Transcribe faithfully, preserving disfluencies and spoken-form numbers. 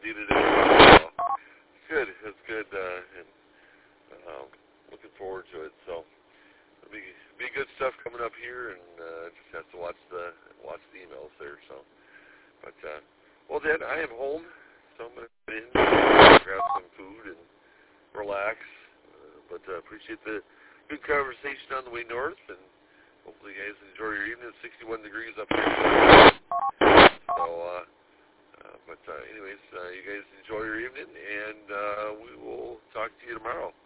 indeed it is. So, it's good. It's good, uh, and um, looking forward to it. So it'll be be good stuff coming up here, and uh, just have to watch the watch the emails there. So, but uh, well, then I am home, so I'm gonna get in, grab some food, and relax. Uh, but uh, appreciate the good conversation on the way north, and hopefully you guys enjoy your evening. It's sixty-one degrees up here. So, uh, uh, but uh, anyways, uh, you guys enjoy your evening, and uh, we will talk to you tomorrow.